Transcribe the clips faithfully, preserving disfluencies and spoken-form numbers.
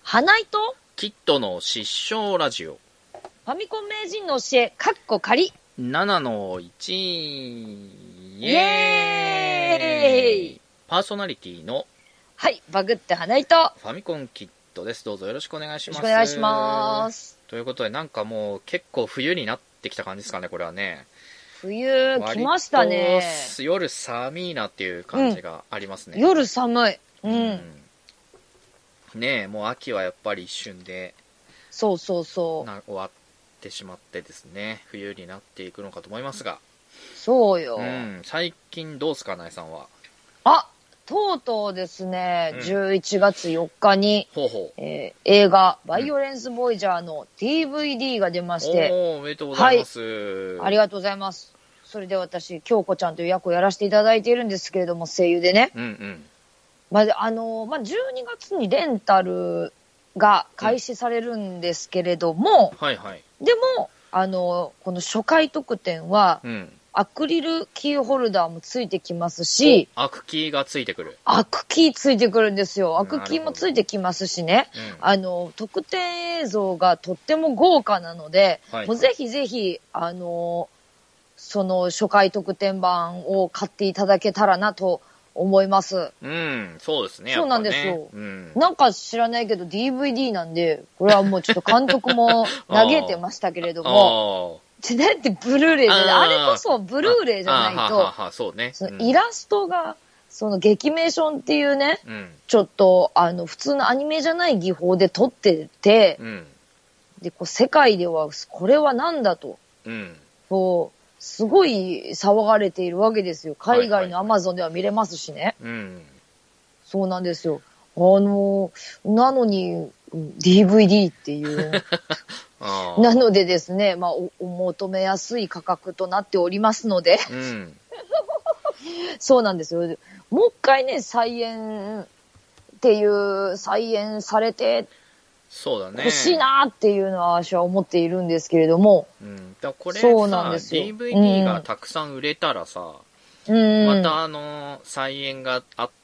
花井とキットの失笑ラジオファミコン名人の教えかっこ仮ななのいちイエーイ。 パーソナリティのはいバグって花井とファミコンキットです。どうぞよろしくお願いします。 よろしくお願いします。 ということで、なんかもう結構冬になってきた感じですかね、これはね。 冬来ましたね。 割と夜寒いなっていう感じがありますね、 うん、夜寒い、うん、うん、 ねえ、もう秋はやっぱり一瞬でそうそうそうな終わってしまってですね、冬になっていくのかと思いますが、 そうよ、 うん、最近どうすか、なえさんは。 あ、とうとうですね、うん、じゅういちがつよっかにほうほう、 えー、映画バイオレンスボイジャーの ディーブイディー が出まして、 うん、おー、おめでとうございます、 はい、ありがとうございます。それで私京子ちゃんという役をやらせていただいているんですけれども、声優でね、 うんうん、 まああのまあ、じゅうにがつにレンタルが開始されるんですけれども、 うん、はいはい、 でもあのこの初回特典は、うん、アクリルキーホルダーもついてきますし、 アクキーがついてくる。 アクキーついてくるんですよ。アクキーもついてきますしね、うん、あの特典映像がとっても豪華なので、はい、もうぜひぜひあのその初回特典版を買っていただけたらなと思います。 うん、そうですね。 そうなんですよ、 うん。 なんか知らないけど ディーブイディー なんで、これはもうちょっと監督も嘆いてましたけれども、ちなってブルーレイで、あれこそブルーレイじゃないと、 ははそうね、 そのイラストが、その劇メーションっていうね、 うん、ちょっとあの普通のアニメじゃない技法で撮ってて、うん、でこう世界ではこれはなんだと、うん、こうすごい騒がれているわけですよ。海外のアマゾンでは見れますしね、はいはいはい、うん、そうなんですよ。あのなのに ディーブイディー っていうなのでですね、まあお、お求めやすい価格となっておりますので、うん、そうなんですよ。もう一回ね、再演っていう再演されてそうだね、 欲しいなっていうのは私は思っているんですけれども、 うん、だこれさ、そうなんですよ、ディーブイディー がたくさん売れたらさ、うん、またあの再演があって、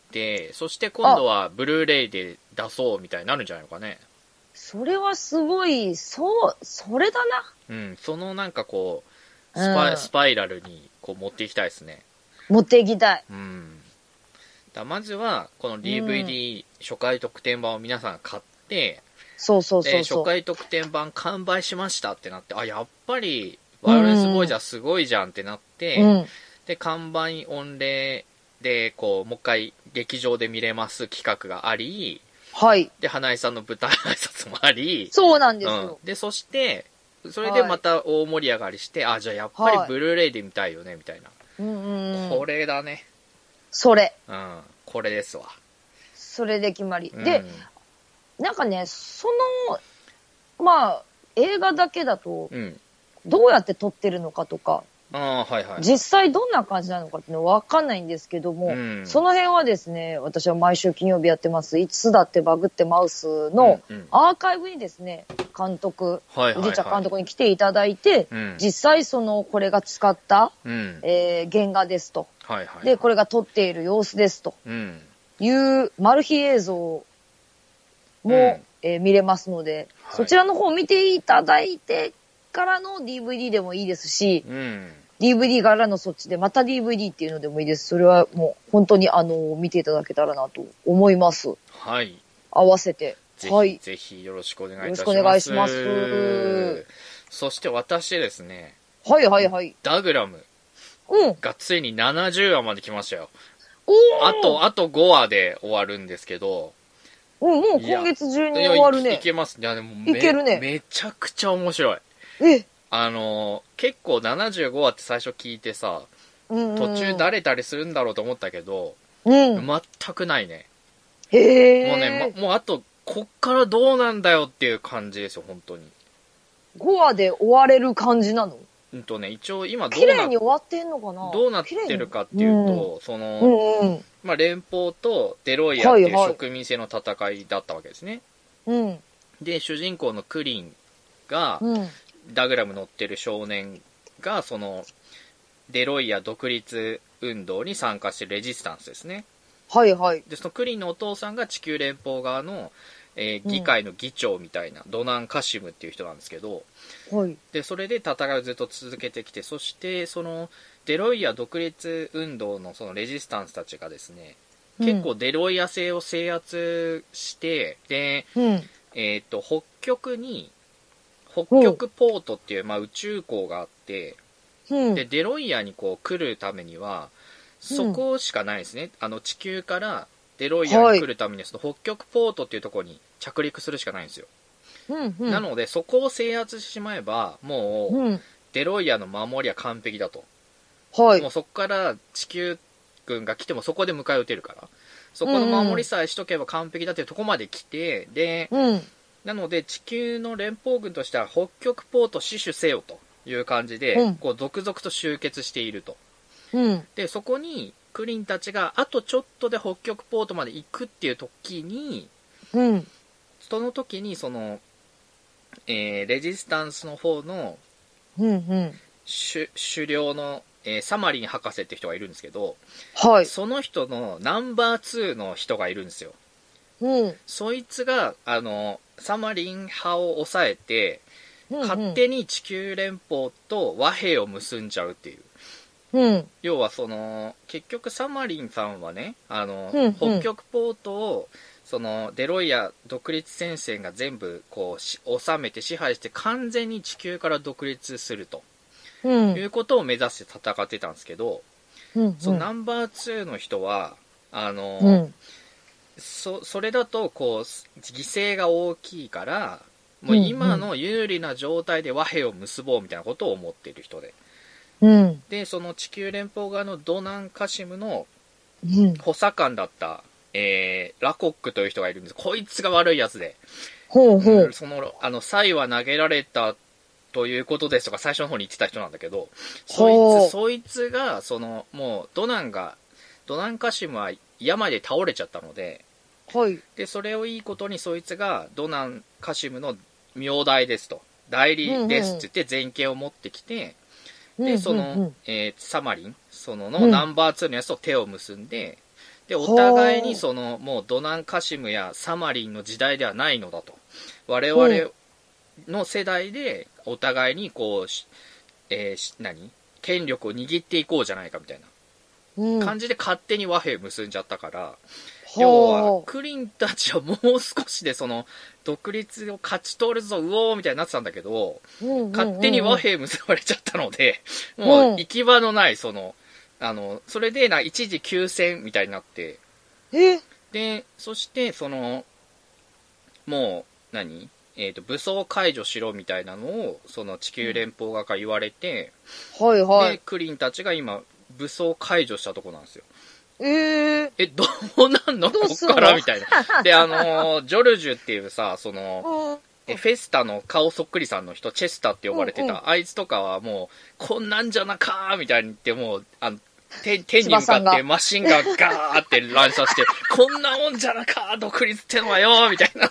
そして今度はブルーレイで出そうみたいになるんじゃないのかね。 それはすごい、そう、それだな。 うん、そのなんかこう、スパ、うん、スパイラルにこう持っていきたいですね。 持っていきたい。 うん。だまずは、この ディーブイディー 初回特典版を皆さん買って、 そうそうそうそう。 初回特典版完売しましたってなって、あ、やっぱり、バイオレンスボーイジャーすごいじゃんってなって、うん、で、完売御礼で、こう、もう一回劇場で見れます企画があり、 はい。 で、花井さんの舞台挨拶もあり。 そうなんですよ。 うん、で、そして、それでまた大盛り上がりして、はい、あ、じゃあやっぱりブルーレイで見たいよね、みたいな。 うんうん、 これだね。 それ。 うん、これですわ。 それで決まり。うん、で、なんかね、その、まあ、映画だけだと、どうやって撮ってるのかとか、 あ、はいはい、 実際どんな感じなのかっていうのは分かんないんですけども、うん、その辺はですね、私は毎週金曜日やってますいつだってバグってマウスのアーカイブにですね、監督、おじいちゃん監督に来ていただいて、うん、実際そのこれが使った、うん、えー、原画ですと、はいはいはい、でこれが撮っている様子ですと、うん、いうマル秘映像も、うん、えー、見れますので、はい、そちらの方を見ていただいてからの ディーブイディー でもいいですし、うん、ディーブイディー からのそっちでまた ディーブイディー っていうのでもいいです。それはもう本当にあの見ていただけたらなと思います。 はい。 合わせてぜひ、はい、ぜひよろしくお願いいたします。 よろしくお願いします。 そして私ですね。 はいはいはい。 ダグラムがついにななじゅうわまで来ましたよ。 おあとあとごわで終わるんですけど。 うん、もう今月中に終わるね。 い, いけます。いやでもいけるね。 めちゃくちゃ面白い。 え。 あの結構ななじゅうごわって最初聞いてさ、うんうん、途中だれたりするんだろうと思ったけど、うん、全くないね。 へー。 もうね、ま、もうあとこっからどうなんだよっていう感じですよ、本当に。 ごわで終われる感じなの？ うんとね、一応今どうな綺麗に終わってんのかな？ どうなってるかっていうと、うん、その、うんうん、まあ、連邦とデロイヤっていう植民性の戦いだったわけですね。 はいはい、 で、主人公のクリンが、うん、ダグラム乗ってる少年がそのデロイヤ独立運動に参加してるレジスタンスですね。 はいはい。 でそのクリンのお父さんが地球連邦側のえー、議会の議長みたいな、うん、ドナン・カシムっていう人なんですけど、 はい、 でそれで戦いをずっと続けてきて、そしてそのデロイヤ独立運動のそのレジスタンスたちがですね、結構デロイヤ製を制圧して、で、うん、えっと北極に北極ポートっていう、まあ、宇宙港があって、うん、でデロイヤにこう来るためにはそこしかないですね、うん、あの地球からデロイヤに来るためにその北極ポートっていうところに着陸するしかないんですよ、うんうん、なのでそこを制圧してしまえばもう、うん、デロイヤの守りは完璧だと、はい、もうそこから地球軍が来てもそこで迎え撃てるから、そこの守りさえしとけば完璧だというところまで来て、で、うん、なので地球の連邦軍としては北極ポート死守せよという感じで、うん、こう続々と集結していると、うん、でそこにクリンたちがあとちょっとで北極ポートまで行くっていう時に、うん、その時にその、えー、レジスタンスの方の、うんうん、首領の、えー、サマリン博士って人がいるんですけど、はい、その人のナンバーツーの人がいるんですよ、うん、そいつがあのサマリン派を抑えて、うんうん、勝手に地球連邦と和平を結んじゃうっていう、うん、要はその結局サマリンさんはね、あの、うんうん、北極ポートをそのデロイヤ独立戦線が全部こう治めて支配して完全に地球から独立すると、うん、いうことを目指して戦ってたんですけど、うんうん、そのナンバーツーの人はあの、うん、そ, それだとこう犠牲が大きいからもう今の有利な状態で和平を結ぼうみたいなことを思っている人で、うん、でその地球連邦側のドナン・カシムの補佐官だった、えー、ラコックという人がいるんです。こいつが悪いやつで、ほうほう、うん、そのあのサイは投げられたということですとか最初の方に言ってた人なんだけど、そいつそいつがそのもうドナンがドナン・カシムは病で倒れちゃったので、はい、でそれをいいことにそいつがドナン・カシムの名代ですと、代理ですって言って全権を持ってきて、うんうん、でその、うんうん、えー、サマリンそののナンバーツーのやつと手を結んで、でお互いにそのもうドナン・カシムやサマリンの時代ではないのだと、我々の世代でお互いにこう、えー、何権力を握っていこうじゃないかみたいな感じで勝手に和平結んじゃったから、うん、要はクリンたちはもう少しでその独立を勝ち取るぞうおーみたいになってたんだけど、うんうんうんうん、勝手に和平結ばれちゃったので、もう行き場のないそのあのそれでな一時休戦みたいになって、えでそしてそのもう何えー、と武装解除しろみたいなのをその地球連邦側から言われて、うんはいはい、でクリンたちが今武装解除したとこなんですよ。えー、えどうなんのこっからみたいな。であのー、ジョルジュっていうさそのえフェスタの顔そっくりさんの人チェスタって呼ばれてた、うんうん、あいつとかはもうこんなんじゃなかーみたいに言ってもうあの天, 天に向かってマシンガンガーって乱射してこんなもんじゃなかー独立ってのはよーみたいな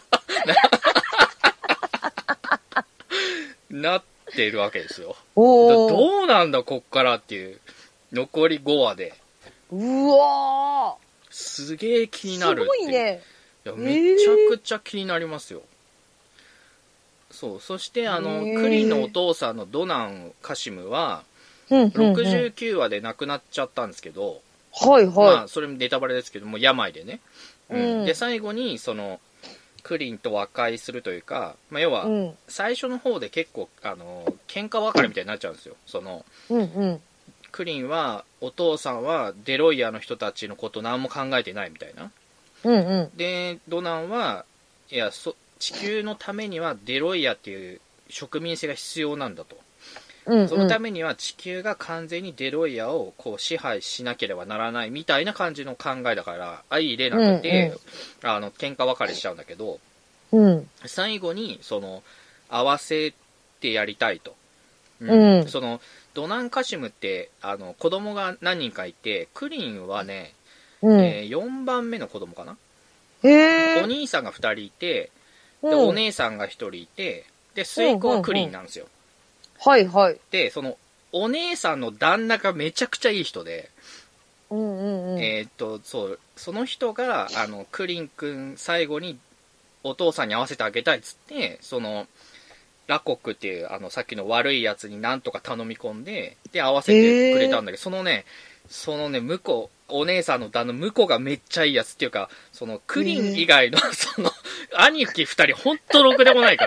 なってるわけですよ。どうなんだこっからっていう残りごわでうわーすげえ気になるっていう。すごいね。いやめちゃくちゃ気になりますよ、えー、そうそしてあの、えー、クリンのお父さんのドナン・カシムは、うんうんうん、ろくじゅうきゅうわで亡くなっちゃったんですけど、はいはい、まあそれもネタバレですけども病でね、うんうん、で最後にそのクリンと和解するというか、まあ、要は最初の方で結構あの喧嘩別れみたいになっちゃうんですよ。その、うんうん、クリンはお父さんはデロイヤの人たちのこと何も考えてないみたいな、うんうん、でドナンはいやそ地球のためにはデロイヤっていう植民性が必要なんだと、うんうん、そのためには地球が完全にデロイヤをこう支配しなければならないみたいな感じの考えだから相入れなくて、うんうん、あの喧嘩別れしちゃうんだけど、うん、最後にその合わせてやりたいと、うんうん、そのドナン・カシムってあの子供が何人かいてクリンはね、うんえー、よんばんめの子供かな、へお兄さんがふたりいてで、うん、お姉さんがひとりいてで末っ子はクリンなんですよ、うんうんうんはいはい。で、その、お姉さんの旦那がめちゃくちゃいい人で、うんうんうん、えー、っと、そう、その人が、あの、クリン君最後にお父さんに会わせてあげたいっつって、その、ラコックっていう、あの、さっきの悪いやつになんとか頼み込んで、で、会わせてくれたんだけど、そのね、そのね、向こう、お姉さんの旦那、向こうがめっちゃいいやつっていうか、その、クリン以外の、その、兄貴二人、ほんとろくでもないから、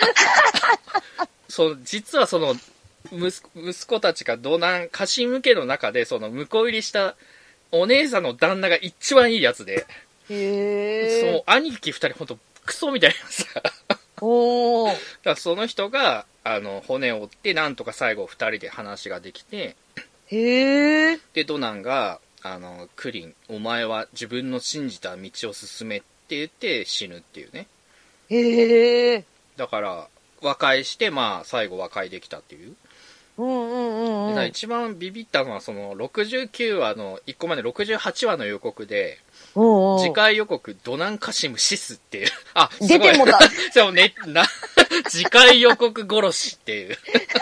その、実はその、息子、息子たちがドナン、家臣向けの中で、その、向こう入りしたお姉さんの旦那が一番いいやつで、 へそう、兄貴二人ほんとクソみたいなさ。 おー。 だからその人が、あの、骨を折って、なんとか最後二人で話ができて、 へー。 で、ドナンが、あの、クリン、お前は自分の信じた道を進めって言って死ぬっていうね。 へー。 だから、和解して、まあ、最後和解できたっていう。 うんうんうんうん。 で一番ビビったのは、その、ろくじゅうきゅうわの、いっこまでろくじゅうはちわの予告で、 うんうん、 次回予告、ドナンカシムシスっていう。あ、 出てもだ。 そうね、な、次回予告殺しっていう。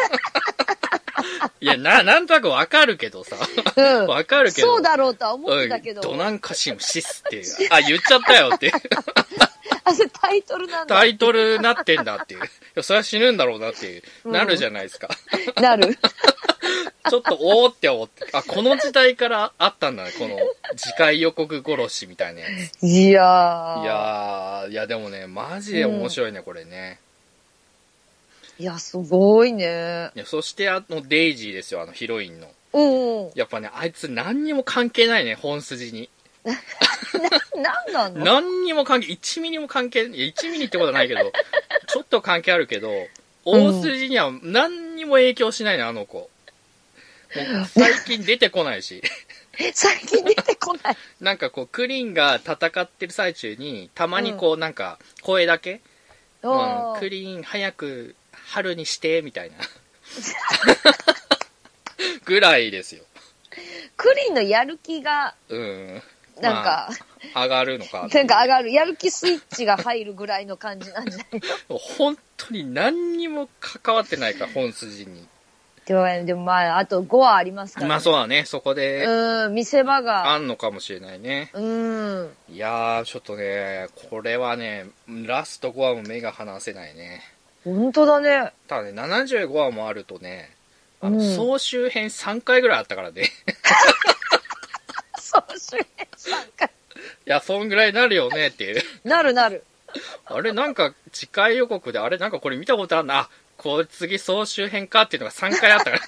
いや、な、なんとなくわかるけどさ。わ、うん、かるけど。 そうだろうとは思ってたけど。 ドナンカシムシスっていう。あ、言っちゃったよっていう。 あ、それタイトルなんだ。 タイトルなってんだっていう。いや、それは死ぬんだろうなっていう。うん、なるじゃないですか。 なる。 ちょっと、おーって思って。あ、この時代からあったんだね。この、次回予告殺しみたいなやつ。 いやー。 いやー、いやでもね、マジで面白いね、うん、これね。 いや、すごいね。 いや、そしてあの、デイジーですよ、あの、ヒロインの。 うん、うん。 やっぱね、あいつ何にも関係ないね、本筋に。 な、なんなの？ 何にも関係、いちミリも関係、いや、いちミリってことはないけど、ちょっと関係あるけど、大筋には何にも影響しないね、あの子。もう最近出てこないし。 最近出てこない。 なんかこう、クリンが戦ってる最中に、たまにこう、なんか、声だけ、うん、クリン早く春にして、みたいな。ぐらいですよ。 クリンのやる気が、 うん。 なんか、 まあ、上がるのか。 なんか上がる。やる気スイッチが入るぐらいの感じなんじゃないの？本当に何にも関わってないから、本筋に。 でも、でもまあ、あとごわありますからね。 まあそうだね、そこで。 うん、見せ場が。 あんのかもしれないね。 うん。 いやー、ちょっとね、これはね、ラストごわも目が離せないね。 本当だね。 ただね、ななじゅうごわもあるとね、あの、うん、総集編さんかいぐらいあったからね。 総集編さんかい。 いや、そんぐらいになるよねっていう。 なるなる。 あれ、なんか、次回予告で、あれ、なんかこれ見たことあるな。あ、これ次総集編かっていうのがさんかいあったから。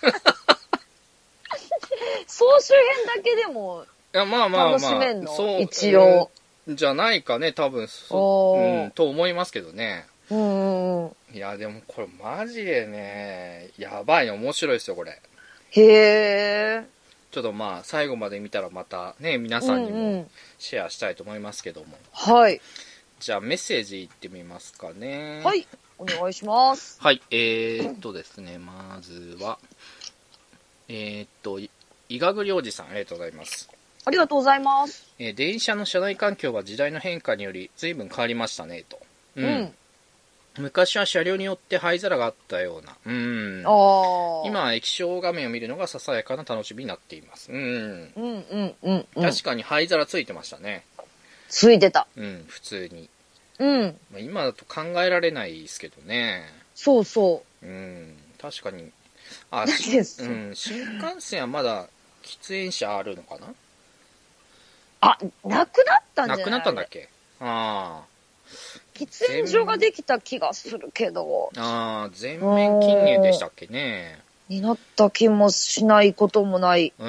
総集編だけでも、 いや、まあまあまあ、 楽しめんのそう一応、 うん。じゃないかね、多分そ、うん、と思いますけどね。 うんうん。 いや、でもこれマジでね、やばいね、面白いですよ、これ。 へー。 ちょっとまあ、最後まで見たらまたね、皆さんにもシェアしたいと思いますけども。 うんうん、はい。 じゃあ、メッセージいってみますかね。 はい。お願いします。 はい。えーっとですね、まずは、えーっと、伊賀栗おじさん、ありがとうございます。 ありがとうございます。 えー、電車の車内環境は時代の変化により随分変わりましたね、と。うん。うん、昔は車両によって灰皿があったような。うん。あ今は液晶画面を見るのがささやかな楽しみになっています。うん。うんうんうん、うん。 確かに灰皿ついてましたね。 ついてた。 うん、普通に。 うん。 まあ、今だと考えられないですけどね。 そうそう。 うん、確かに。あ、し、うん、新幹線はまだ喫煙者あるのかな？ あ、なくなったんじゃない？ なくなったんだっけ？ああ。 喫煙所ができた気がするけど。 ああ、全面禁入でしたっけね。 になった気もしないこともない。 うん。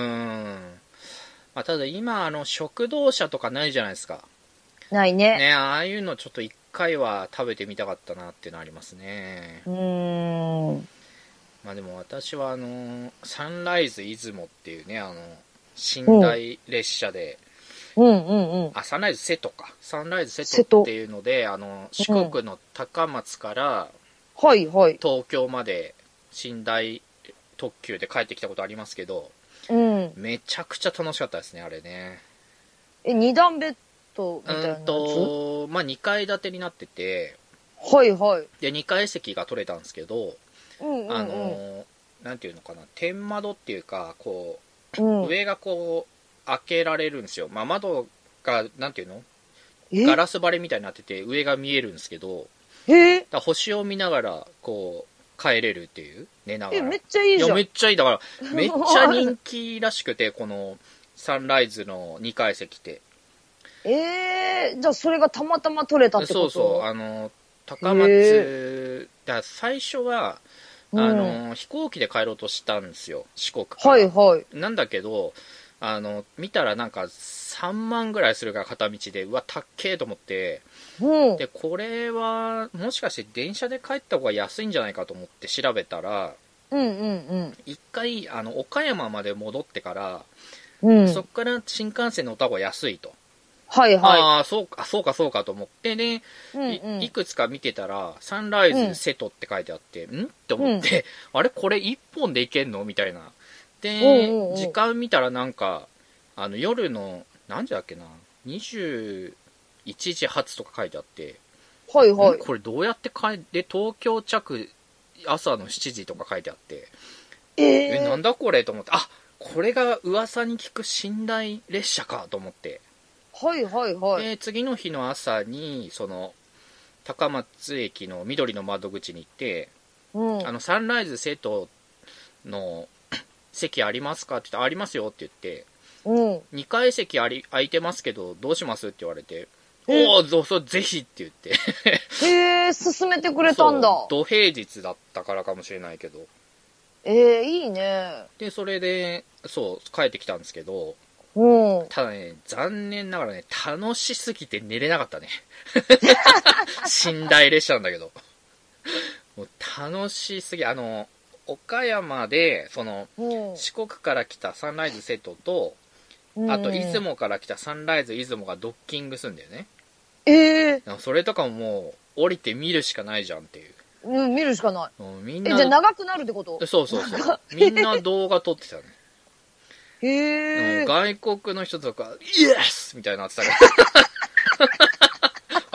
まあ、ただ今、あの、食堂車とかないじゃないですか。 ないね。 ね、ああいうのちょっと一回は食べてみたかったなっていうのありますね。 うーん。 まあでも私はあの、サンライズ出雲っていうね、あの、寝台列車で、 うんうんうん。 あ、サンライズ瀬戸か。サンライズ瀬戸っていうので、あの、四国の高松から、 はいはい。 東京まで寝台特急で帰ってきたことありますけど、 うん。 めちゃくちゃ楽しかったですね、あれね。 え、二段ベッドみたいなやつ？ うんと、まあ、にかい建てになってて、 はいはい。 で、にかい席が取れたんですけど、 うんうんうん、 あの、なんていうのかな、天窓っていうか、こう、 うん、 上がこう、開けられるんですよ。まあ、窓が、なんていうのガラス張りみたいになってて上が見えるんですけど、 えだ星を見ながらこう帰れるっていう、寝ながら。 え、めっちゃいいじゃん。 いやめっちゃいい。だからめっちゃ人気らしくて、このサンライズのにかい席って。 えー、じゃあそれがたまたま撮れたってこと？ そうそう、あの高松だ、最初はあの、うん、飛行機で帰ろうとしたんですよ、四国から。 はいはい。 なんだけど、あの見たらなんかさんまんぐらいするから片道で、うわたっけーと思って、うん、でこれはもしかして電車で帰った方が安いんじゃないかと思って調べたら、 うんうんうん、 一回あの岡山まで戻ってから、 うん、 そっから新幹線乗った方が安いと。 はいはい。 ああ、そうか、そうか、そうかと思って、で、うんうん、い, いくつか見てたら、サンライズ瀬戸って書いてあって、うん、んって思って、うん、あれこれ一本で行けんのみたいな。で、うんうんうん、時間見たらなんか、あの、夜の、何時だっけな、にじゅういちじ発とか書いてあって、 はいはい。 これどうやって帰で、東京着、朝のしちじとか書いてあって、 えー、 え、なんだこれと思って、あ、これが噂に聞く寝台列車かと思って、 はいはいはい。 で次の日の朝にその高松駅の緑の窓口に行って、うん、あのサンライズ瀬戸の席ありますかって言って、ありますよって言って、うん、にかい席あり空いてますけどどうしますって言われて、おお、そぜひって言ってへえー、勧めてくれたんだ。 土平日だったからかもしれないけど、 えー、いいね。 でそれでそう帰ってきたんですけど、 うん、 ただね、残念ながらね、楽しすぎて寝れなかったね。寝台列車なんだけど。もう楽しすぎ、あの、岡山で、その、うん、四国から来たサンライズ瀬戸と、うん、あと出雲から来たサンライズ出雲がドッキングするんだよね。 ええー。 それとかももう、降りて見るしかないじゃんっていう。 うん、見るしかない。 うん、みんな。 え、じゃあ長くなるってこと？ そうそうそう。みんな動画撮ってたね。 へえ。 外国の人とか、イエスみたいになってたから。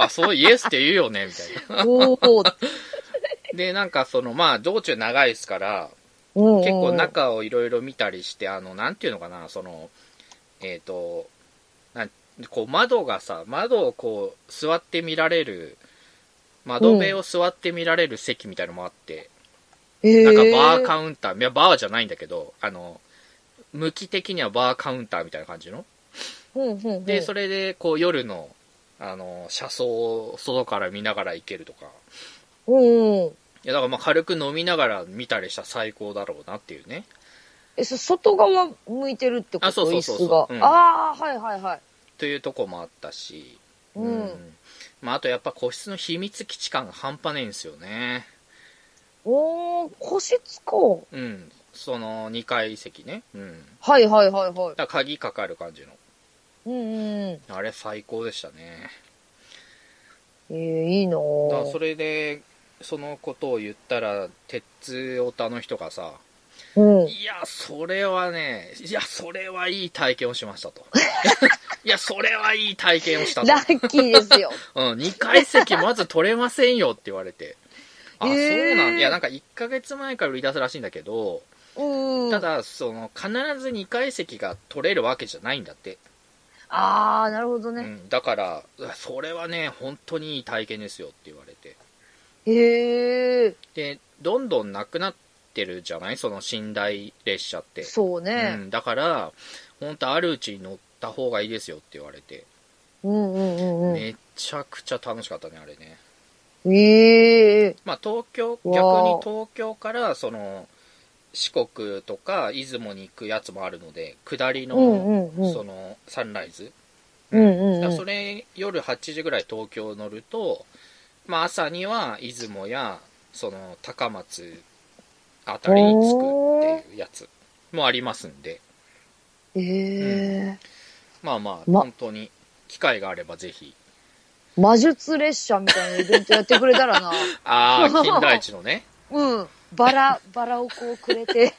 あ、そう、イエスって言うよねみたいな。おー。で、なんかその、まあ、道中長いですから、うんうん、結構中をいろいろ見たりして、あの、なんていうのかな、その、えっと、なんこう窓がさ、窓をこう、座って見られる、窓辺を座って見られる席みたいのもあって、うん、なんかバーカウンター、いや、バーじゃないんだけど、あの、向き的にはバーカウンターみたいな感じの、 うんうんうん、 でそれでこう夜のあの車窓を外から見ながら行けるとか、うん、いやだからまあ軽く飲みながら見たりしたら最高だろうなっていうね。 え、そ外側向いてるってこと？あ、 そうそうそうそう、 うん、ああ、はいはいはい。 というとこもあったし、うん、うん、まああとやっぱ個室の秘密基地感が半端ないんですよね。 おー、個室か。 うん。そのにかい席ね、うん、 はいはいはいはい。 だ鍵かかる感じの、 うんうん、 あれ最高でしたね。 えー、いいなぁ。 だからそれでそのことを言ったら鉄オタの人がさ、うん、いやそれはね、いやそれはいい体験をしましたといやそれはいい体験をしたと、 ラッキーですよ、 うん、にかい席まず取れませんよって言われてあ、えー、そうなん、いやなんかいっかげつまえから売り出すらしいんだけど、ただその必ずにかい席が取れるわけじゃないんだって。 ああ、なるほどね、 うん、だからそれはね本当にいい体験ですよって言われて、 へえ。 でどんどんなくなってるじゃない、その寝台列車って。 そうね、 うん、だから本当あるうちに乗った方がいいですよって言われて、 うんうんうんうん、 めちゃくちゃ楽しかったねあれね。 へえ。 まあ東京、逆に東京からその四国とか出雲に行くやつもあるので、下りの、うんうんうん、そのサンライズ、うんうんうん、だそれ夜はちじぐらい東京乗ると、まあ、朝には出雲やその高松あたりに着くっていうやつもありますんで、 えーうん、 まあまあ、ま、本当に機会があればぜひ魔術列車みたいなイベントやってくれたらなああ、金田一のねうん、バラ、バラをこうくれて。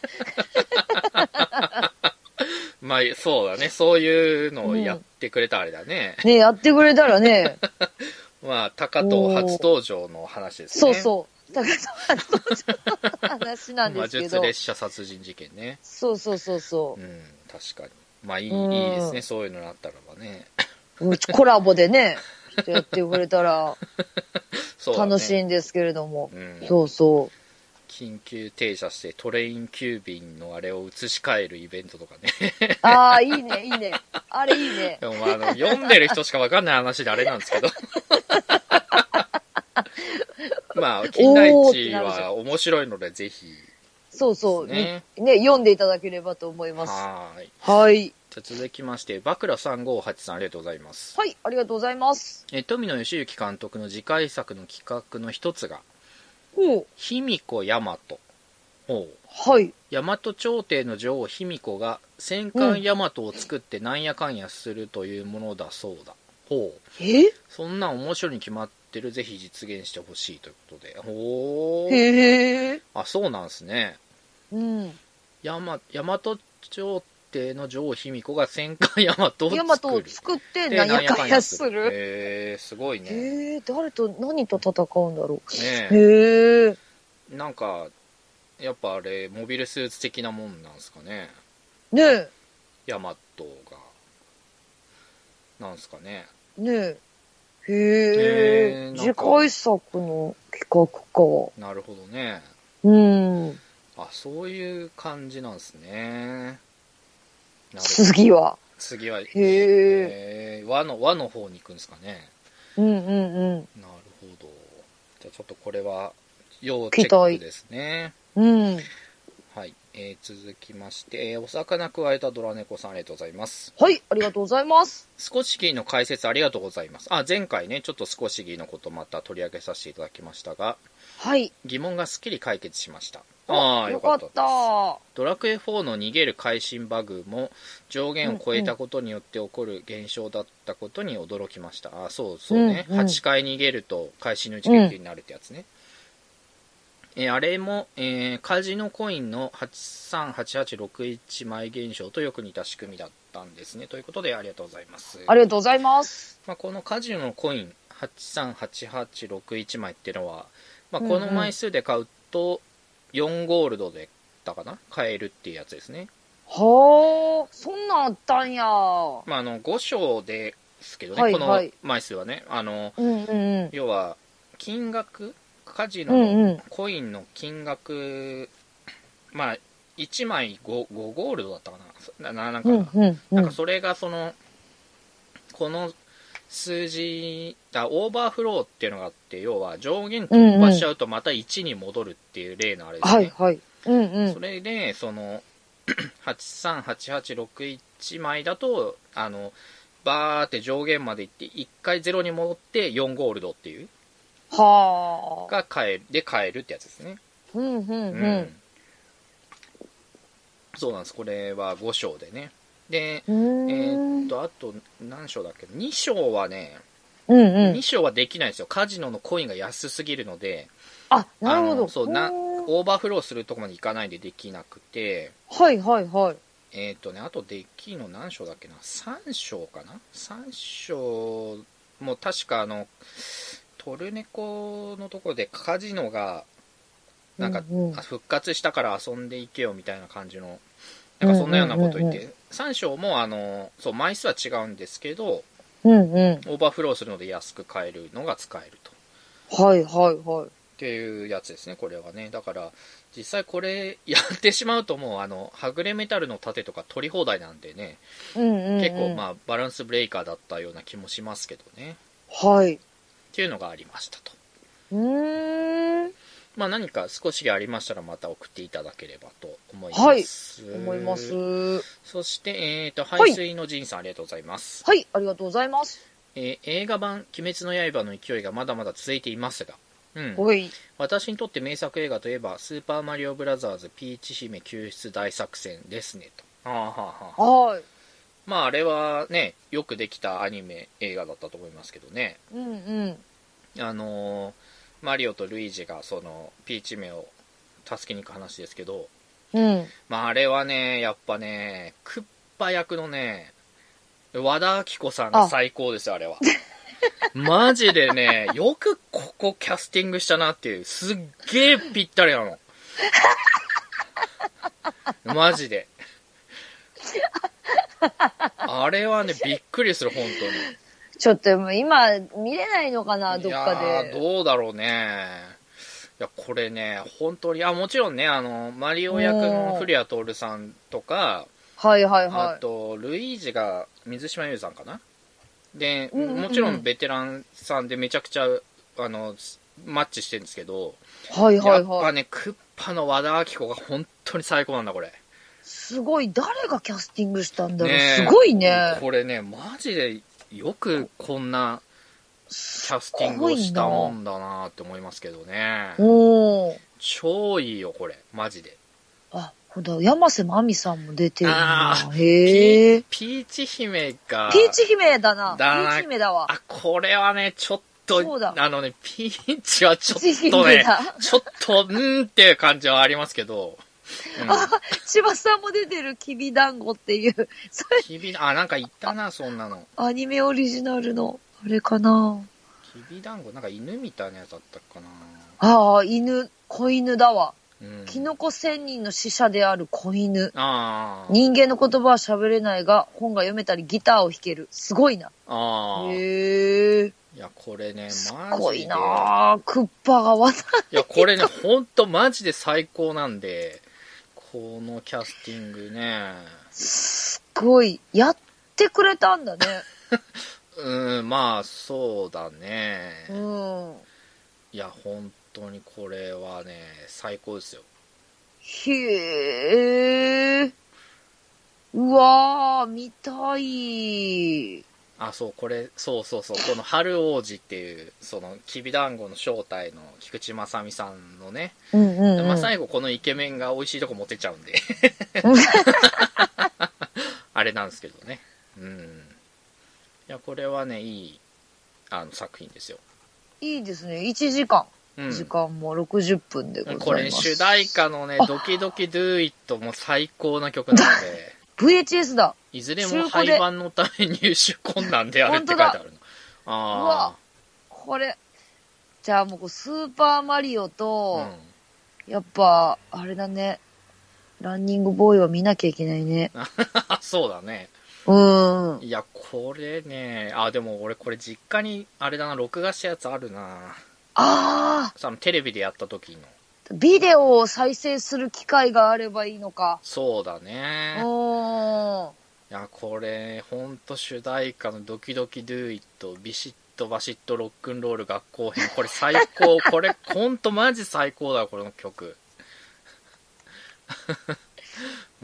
まあ、そうだね。そういうのをやってくれたらあれだね。 うん、ね、やってくれたらね。 まあ、高藤初登場の話ですね。 そうそう。高藤初登場の話なんですけど。魔術列車殺人事件ね。 そうそうそうそう。 うん、確かに。まあ、いい、いいですね。そういうのになったらばね。 コラボでね。 とやってくれたら、楽しいんですけれども。そう、ねうん、そうそう。 緊急停車してトレイン急便のあれを移し替えるイベントとかね。 ああ、いいね、いいね。あれいいね。 でもまあ、あの、読んでる人しかわかんない話であれなんですけど。まあ、金田一は面白いので、ぜひ、ね。 そうそう。ね、読んでいただければと思います。 はい。 はい。 じゃ続きまして、バクラさんごはちさんありがとうございます。 はい、ありがとうございます。 え、富野義行監督の次回作の企画の一つが、 ほう。 卑弥呼大和。ほう。 はい。 大和朝廷の女王卑弥呼が戦艦大和を作ってなんやかんやするというものだそうだ。うん、ほう。 えそんなん面白いに決まってる。ぜひ実現してほしいということで。ほう。 へえ。 あ、そうなんですね。 うん。 大和、大和朝廷の女王卑弥呼が戦艦大和を作る。 大和を作ってなんやかんやする。 へえ、すごいね。 へえ、誰と何と戦うんだろう。 ねえ。へえ。 なんか、やっぱあれ、モビルスーツ的なもんなんですかね。 ねえ。 ヤマトが。なんすかね。 ねえ。へえ。次回作の企画か。 なるほどね。 うん。 あ、そういう感じなんですね。 次は。 次は。へえ。 和の、和の方に行くんですかね。 うんうんうん。なるほど。じゃあちょっとこれは、要チェックですね。 うん。 はい、えー、続きまして、えー、お魚くわえたドラ猫さんありがとうございます。 はい、ありがとうございます。 少しギーの解説ありがとうございます。あ、前回ね、ちょっと少しギーのことまた取り上げさせていただきましたが、 はい。 疑問がすっきり解決しました。 ああ、よかった。 ドラクエフォーの逃げる会心バグも上限を超えたことによって起こる現象だったことに驚きました。うんうん、あ、そうそうね、うんうん。はちかい逃げると会心の一撃になるってやつね。うんえー、あれも、えー、カジノコインのはちさんはちはちろくいち枚現象とよく似た仕組みだったんですね。ということでありがとうございます。 ありがとうございます。 まあ、このカジノのコインはちさんはちはちろくいち枚っていうのは、まあ、この枚数で買うとよんゴールドでだかな買えるっていうやつですね。 はあ、そんなんあったんや。 まあ、あのご章ですけどね、はいはい、この枚数はね。あの、うんうんうん、要は金額カジノのコインの金額、うんうん、まあいちまい 5, ごゴールドだったかな、な, なんか、うんうんうん、なんかそれがそのこの数字だオーバーフローっていうのがあって、要は上限突破しちゃうとまたいちに戻るっていう例のあれですね、はいはい、うんうん、それでそのはちさんはちはちろくいち枚だとあのバーって上限までいっていっかいゼロに戻ってよんゴールドっていうはあ。が買えで買えるってやつですね。うんうんうん。うん、そうなんです。これはご章でね。で、えー、っと、あと何章だっけ ?に 章はね、うんうん、に章はできないんですよ。カジノのコインが安すぎるので。 あ、なるほど。 そうな、オーバーフローするとこまでいかないんでできなくて。 はいはいはい。 えー、っとね、あとできの何章だっけな ?さん 章かな ?さん 章も確かあの、トルネコのところでカジノがなんか復活したから遊んでいけよみたいな感じのなんかそんなようなこと言って、うんうんうんうん、さん章もあのそう枚数は違うんですけど、うんうん、オーバーフローするので安く買えるのが使えるとはいはいはいっていうやつですね。これはね、だから実際これやってしまうともうあのはぐれメタルの盾とか取り放題なんでね、うんうんうん、結構まあバランスブレイカーだったような気もしますけどね。 はいっていうのがありましたと。 うーん。 まあ何か少しありましたらまた送っていただければと思います。 はい。思います。 そして、えっと、排水の陣さん、はい、ありがとうございます。 はい、ありがとうございます。 えー、映画版鬼滅の刃の勢いがまだまだ続いていますが、うん。私にとって名作映画といえば、スーパーマリオブラザーズピーチ姫救出大作戦ですねと。あははは。はい。まああれはね、よくできたアニメ映画だったと思いますけどね。うんうん。あのー、マリオとルイージがそのピーチ姫を助けに行く話ですけど、うん。まああれはね、やっぱね、クッパ役のね、和田アキ子さんが最高ですよ、あれは。マジでね、よくここキャスティングしたなっていう、すっげえぴったりなの。マジで。あれはね、びっくりする、本当に。 ちょっと今見れないのかな、どっかで。 いやどうだろうね。いや、これね、本当に、あ、もちろんね、あの、マリオ役の古谷徹さんとか、 はいはいはい。 あと、ルイージが水島優さんかなで、うんうんうん、もちろんベテランさんでめちゃくちゃ、あの、マッチしてるんですけど、 はいはいはい。 やっぱね、クッパの和田アキ子が本当に最高なんだ、これ。 すごい、誰がキャスティングしたんだろう、すごいね。 これね、マジでよくこんなキャスティングをしたもんだなって思いますけどね。 お超いいよ、これ、マジで。 あ、ほんと、山瀬まみさんも出てるんだ。へえ。 ピーチ姫が。 ピーチ姫だな。だなピーチ姫だわ。 あ、これはね、ちょっと、あのね、ピーチはちょっとね、ちょっと、んーっていう感じはありますけど。 うん、あ、千葉さんも出てる、きびだんごっていう。 それきび、あ、なんか言ったな、そんなの。 アニメオリジナルの、あれかな。 きびだんご、なんか犬みたいなやつだったかな。 ああ、犬、子犬だわ。うん、キノコ仙人の使者である子犬。 あ人間の言葉は喋れないが、本が読めたりギターを弾ける。すごいな。 あへえ。 いや、これね、マジで。すごいなぁ。クッパがわざいや、これね、ほんとマジで最高なんで、このキャスティングね。 すごい。やってくれたんだね。 うん、まあ、そうだね。 うん。 いや、本当にこれはね、最高ですよ。 へえ。うわー、見たい。 あ、そう、これ、そうそうそう、この春王子っていう、その、きびだんごの正体の菊池正美さんのね、 うんうんうん、 まあ最後このイケメンが美味しいとこ持ってっちゃうんで。あれなんですけどね。うん。いや、これはね、いい、あの、作品ですよ。 いいですね。いちじかん。うん、時間もろくじゅっぷんでございます。 これ、主題歌のね、ドキドキドゥイットも最高な曲なので。 ブイエイチエス だ。 いずれも廃盤のため入手困難であるって書いてあるの。ああ。 うわ、これ。じゃあもうスーパーマリオと、うん、やっぱ、あれだね。ランニングボーイは見なきゃいけないね。 そうだね。 うん。 いや、これね、あ、でも俺これ実家に、あれだな、録画したやつあるな。 ああ。 そのテレビでやった時の。 ビデオを再生する機会があればいいのか。 そうだね。 おー。 いや、これ、ほんと主題歌のドキドキドゥイット、ビシッとバシッとロックンロール学校編。これ最高。これ、ほんとマジ最高だ、この曲。うん。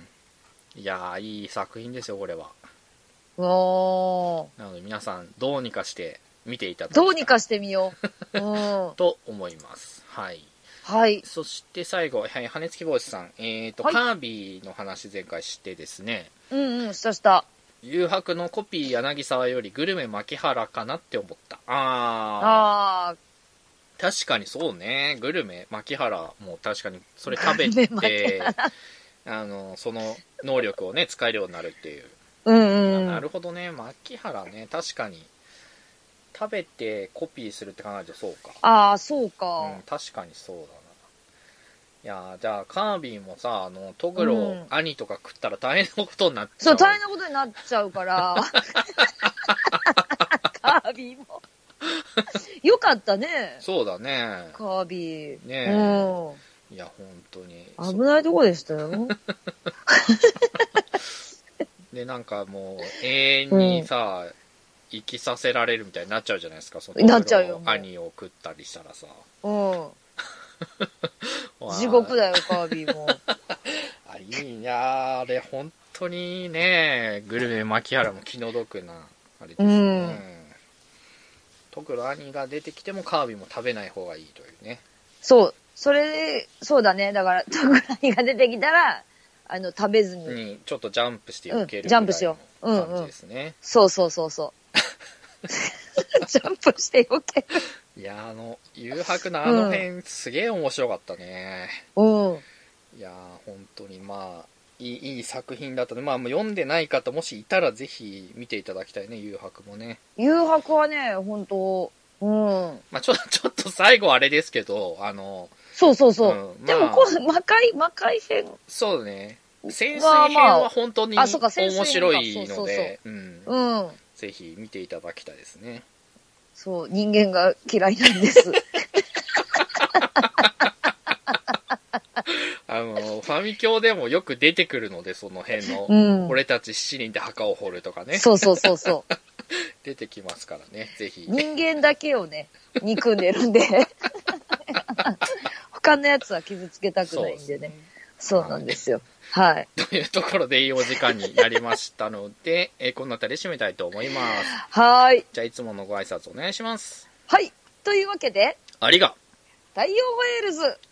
いやー、いい作品ですよ、これは。 おー。 なので皆さん、どうにかして見ていただきたい。 どうにかしてみよう。 と思います。はい。 はい。 そして最後、はい、羽根つき帽子さん。えっと、はい、カービィの話前回してですね。 うんうん、したした。 誘白のコピー柳沢よりグルメ牧原かなって思った。あー。 あー。 確かにそうね。グルメ牧原も確かにそれ食べて、あの、その能力をね、使えるようになるっていう。 うんうん。 なるほどね。牧原ね、確かに。食べてコピーするって考えるとそうか。 ああ、そうか。 うん、確かにそうだな。いやじゃあカービィもさ、あのトグロ、うん、兄とか食ったら大変なことになっちゃう。 そう、大変なことになっちゃうからカービィもよかったね。 そうだね、 カービィねえ、うん、いや本当に危ないとこでしたよでなんかもう永遠にさ、うん、生きさせられるみたいになっちゃうじゃないですか。そのなっちゃうよ。 兄を食ったりしたらさ。 うん地獄だよ、カービィも。 あ、いいやあれ、本当にね、グルメ牧原も気の毒な、あれですね。うん。トグロ兄が出てきてもカービィも食べない方がいいというね。 そう。それで、そうだね。だから、トグロ兄が出てきたら、あの、食べずに。 に、ちょっとジャンプして避ける、 うん、ジャンプしよう。うん、うん。感じですね。そうそうそうそう。ジャンプして避ける。 いやあの誘白のあの辺、うん、すげえ面白かったね。 うん。 いや本当にまあいいいい作品だったね。まあ読んでない方もしいたらぜひ見ていただきたいね、誘白もね。 誘白はね本当うん。 まあちょちょっと最後あれですけどあの。 そうそうそう。うんまあ、でもこう魔界魔界編。 そうね。潜水編は本当に面白いので。 うん。 ぜひ見ていただきたいですね。 そう、人間が嫌いなんです。 あの、ファミ教でもよく出てくるので、その辺の、うん、俺たち七人で墓を掘るとかね。 そうそうそうそう。 出てきますからね、ぜひ。 人間だけをね、憎んでるんで。他のやつは傷つけたくないんでね。そうなんですよ。はい。 というところでいいお時間になりましたので、えー、この辺りで締めたいと思います。 はい。 じゃあいつものご挨拶お願いします。 はい。というわけで、 ありが。 太陽ホエールズ。